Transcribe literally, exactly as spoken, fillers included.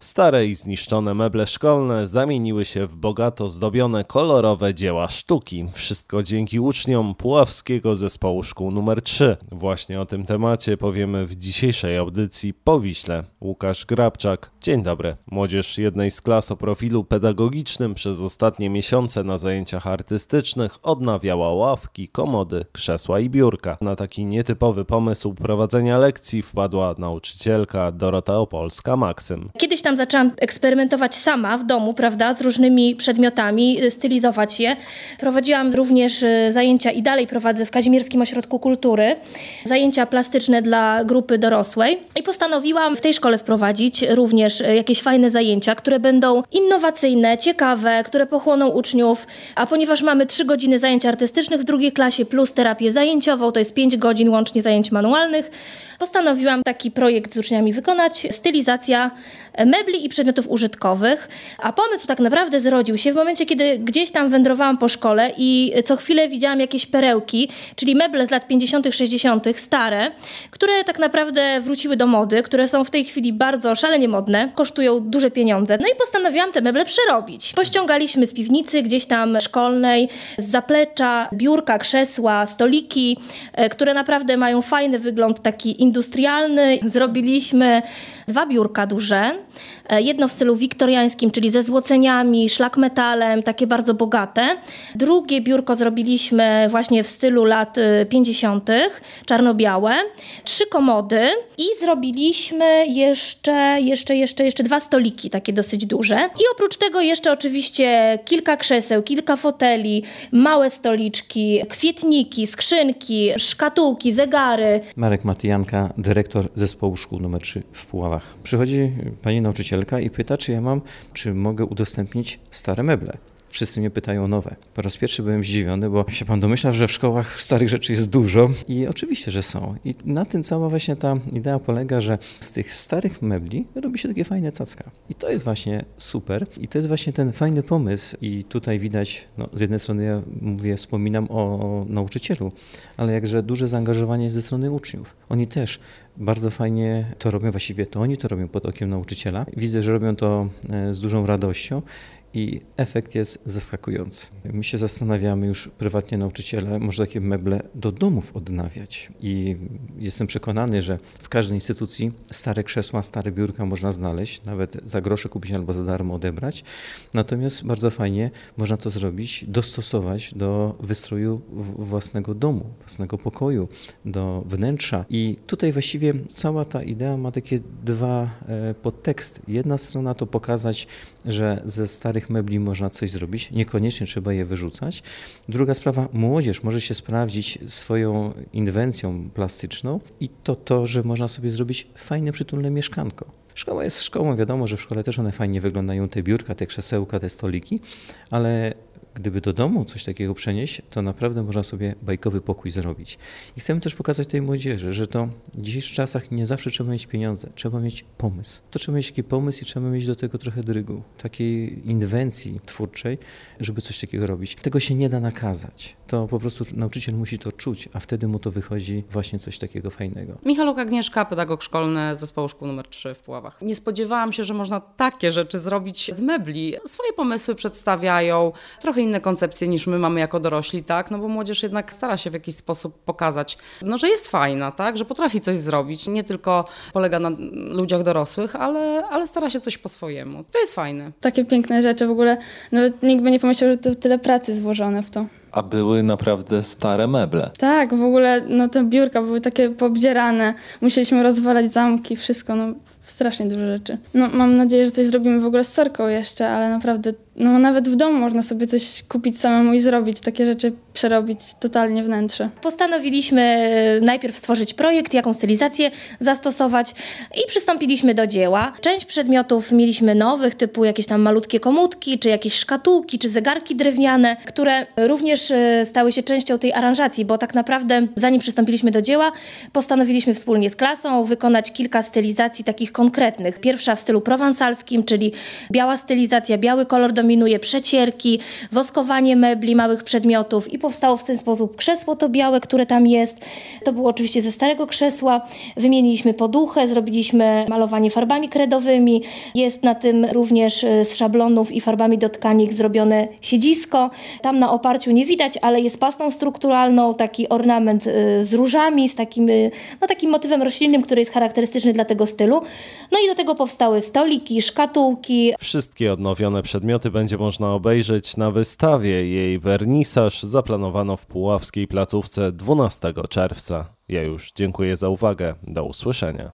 Stare i zniszczone meble szkolne zamieniły się w bogato zdobione, kolorowe dzieła sztuki. Wszystko dzięki uczniom Puławskiego Zespołu Szkół numer trzy. Właśnie o tym temacie powiemy w dzisiejszej audycji Po Wiśle. Łukasz Grabczak. Dzień dobry. Młodzież jednej z klas o profilu pedagogicznym przez ostatnie miesiące na zajęciach artystycznych odnawiała ławki, komody, krzesła i biurka. Na taki nietypowy pomysł prowadzenia lekcji wpadła nauczycielka Dorota Opolska-Maksym. Kiedyś tam zaczęłam eksperymentować sama w domu, prawda, z różnymi przedmiotami, stylizować je. Prowadziłam również zajęcia i dalej prowadzę w Kazimierskim Ośrodku Kultury, zajęcia plastyczne dla grupy dorosłej i postanowiłam w tej szkole wprowadzić również jakieś fajne zajęcia, które będą innowacyjne, ciekawe, które pochłoną uczniów, a ponieważ mamy trzy godziny zajęć artystycznych w drugiej klasie plus terapię zajęciową, to jest pięć godzin łącznie zajęć manualnych, postanowiłam taki projekt z uczniami wykonać, stylizacja mebli i przedmiotów użytkowych, a pomysł tak naprawdę zrodził się w momencie, kiedy gdzieś tam wędrowałam po szkole i co chwilę widziałam jakieś perełki, czyli meble z lat pięćdziesiątych, sześćdziesiątych, stare, które tak naprawdę wróciły do mody, które są w tej chwili bardzo szalenie modne, kosztują duże pieniądze. No i postanowiłam te meble przerobić. Pościągaliśmy z piwnicy gdzieś tam szkolnej, z zaplecza, biurka, krzesła, stoliki, które naprawdę mają fajny wygląd taki industrialny. Zrobiliśmy dwa biurka duże, jedno w stylu wiktoriańskim, czyli ze złoceniami, szlak metalem, takie bardzo bogate. Drugie biurko zrobiliśmy właśnie w stylu lat pięćdziesiątych, czarno-białe. Trzy komody i zrobiliśmy jeszcze, jeszcze, jeszcze, jeszcze dwa stoliki, takie dosyć duże. I oprócz tego jeszcze oczywiście kilka krzeseł, kilka foteli, małe stoliczki, kwietniki, skrzynki, szkatułki, zegary. Marek Matyjanka, dyrektor Zespołu Szkół numer trzy w Puławach. Przychodzi pani nauczycielka i pyta, czy ja mam, czy mogę udostępnić stare meble. Wszyscy mnie pytają o nowe. Po raz pierwszy byłem zdziwiony, bo się pan domyśla, że w szkołach starych rzeczy jest dużo i oczywiście, że są. I na tym cała właśnie ta idea polega, że z tych starych mebli robi się takie fajne cacka. I to jest właśnie super i to jest właśnie ten fajny pomysł i tutaj widać, no, z jednej strony ja mówię, wspominam o, o nauczycielu, ale jakże duże zaangażowanie ze strony uczniów. Oni też bardzo fajnie to robią, właściwie to oni to robią pod okiem nauczyciela. Widzę, że robią to z dużą radością. I efekt jest zaskakujący. My się zastanawiamy już prywatnie nauczyciele, może takie meble do domów odnawiać. I jestem przekonany, że w każdej instytucji stare krzesła, stare biurka można znaleźć, nawet za grosze kupić albo za darmo odebrać. Natomiast bardzo fajnie można to zrobić, dostosować do wystroju własnego domu, własnego pokoju, do wnętrza. I tutaj właściwie cała ta idea ma takie dwa podteksty. Jedna strona to pokazać, że ze starych mebli można coś zrobić, niekoniecznie trzeba je wyrzucać. Druga sprawa, młodzież może się sprawdzić swoją inwencją plastyczną i to to, że można sobie zrobić fajne, przytulne mieszkanko. Szkoła jest szkołą, wiadomo, że w szkole też one fajnie wyglądają, te biurka, te krzesełka, te stoliki, ale gdyby do domu coś takiego przenieść, to naprawdę można sobie bajkowy pokój zrobić. I chcemy też pokazać tej młodzieży, że to w dzisiejszych czasach nie zawsze trzeba mieć pieniądze, trzeba mieć pomysł. To trzeba mieć taki pomysł i trzeba mieć do tego trochę drygu, takiej inwencji twórczej, żeby coś takiego robić. Tego się nie da nakazać. To po prostu nauczyciel musi to czuć, a wtedy mu to wychodzi właśnie coś takiego fajnego. Michaluk Agnieszka, pedagog szkolny Zespołu Szkół numer trzy w Puławach. Nie spodziewałam się, że można takie rzeczy zrobić z mebli. Swoje pomysły przedstawiają, trochę inne koncepcje niż my mamy jako dorośli, tak? No bo młodzież jednak stara się w jakiś sposób pokazać, no, że jest fajna, tak? Że potrafi coś zrobić, nie tylko polega na ludziach dorosłych, ale, ale stara się coś po swojemu. To jest fajne. Takie piękne rzeczy w ogóle, nawet nikt by nie pomyślał, że to tyle pracy złożone w to. A były naprawdę stare meble. Tak, w ogóle no te biurka były takie poobdzierane, musieliśmy rozwalać zamki, wszystko, no strasznie dużo rzeczy. No mam nadzieję, że coś zrobimy w ogóle z Sorką jeszcze, ale naprawdę, no nawet w domu można sobie coś kupić samemu i zrobić, takie rzeczy przerobić totalnie wnętrze. Postanowiliśmy najpierw stworzyć projekt, jaką stylizację zastosować i przystąpiliśmy do dzieła. Część przedmiotów mieliśmy nowych, typu jakieś tam malutkie komódki, czy jakieś szkatułki, czy zegarki drewniane, które również stały się częścią tej aranżacji, bo tak naprawdę zanim przystąpiliśmy do dzieła, postanowiliśmy wspólnie z klasą wykonać kilka stylizacji takich konkretnych. Pierwsza w stylu prowansalskim, czyli biała stylizacja, biały kolor do dominuje przecierki, woskowanie mebli, małych przedmiotów i powstało w ten sposób krzesło to białe, które tam jest. To było oczywiście ze starego krzesła. Wymieniliśmy poduchę, zrobiliśmy malowanie farbami kredowymi. Jest na tym również z szablonów i farbami do tkanik zrobione siedzisko. Tam na oparciu nie widać, ale jest pastą strukturalną, taki ornament z różami, z takim, no, takim motywem roślinnym, który jest charakterystyczny dla tego stylu. No i do tego powstały stoliki, szkatułki. Wszystkie odnowione przedmioty będzie można obejrzeć na wystawie. Jej wernisaż zaplanowano w Puławskiej placówce dwunastego czerwca. Ja już dziękuję za uwagę. Do usłyszenia.